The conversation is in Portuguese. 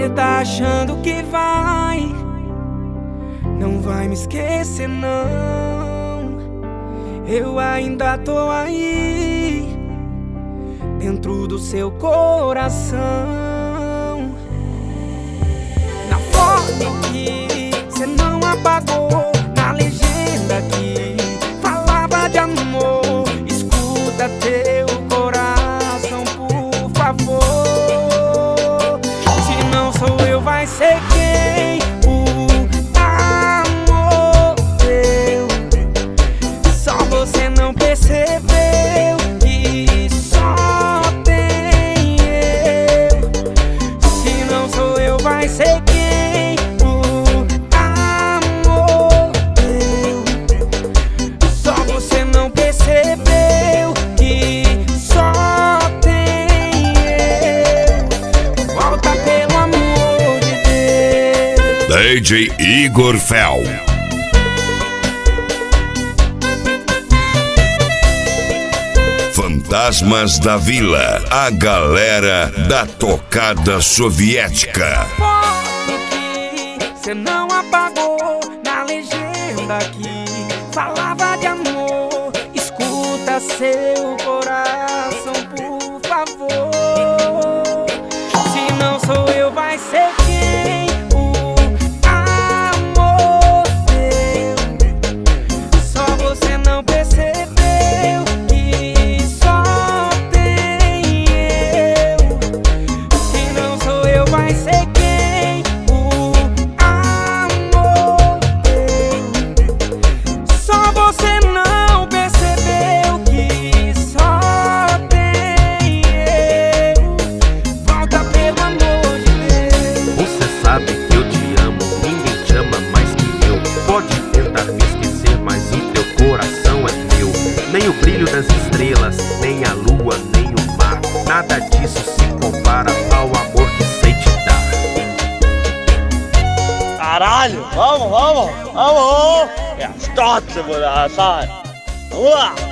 Cê tá achando que não vai me esquecer não. Eu ainda tô aí, dentro do seu coração. Na foto que cê não apagou, na legenda que falava de amor, escuta teu coração, por favor. Se não sou eu, vai ser quem? O amor teu. Só você não percebeu que só tem eu. Se não sou eu, vai ser quem? O amor teu. Só você não percebeu que só tem eu. Volta pelo amor de Deus. DJ Igor Fel. Fantasmas da Vila, a galera da tocada soviética. Foto que cê não apagou, na legenda que falava de amor, escuta seu coração, por favor. Se não sou eu, vai ser quem? O amor teu. Só você não percebeu que só tem eu. Se não sou eu, vai ser quem? O amor teu. Só você não percebeu que só tem eu. Volta pelo amor de Deus. Você sabe que eu te amo, ninguém te ama mais que eu. Pode tentar me esquecer, mas o teu coração é meu. Nem o brilho das estrelas, nem a lua, nem o mar, nada disso se compara ao amor que sei te dar. Caralho, vamos! É as totes, moleque, sai! Vamos lá!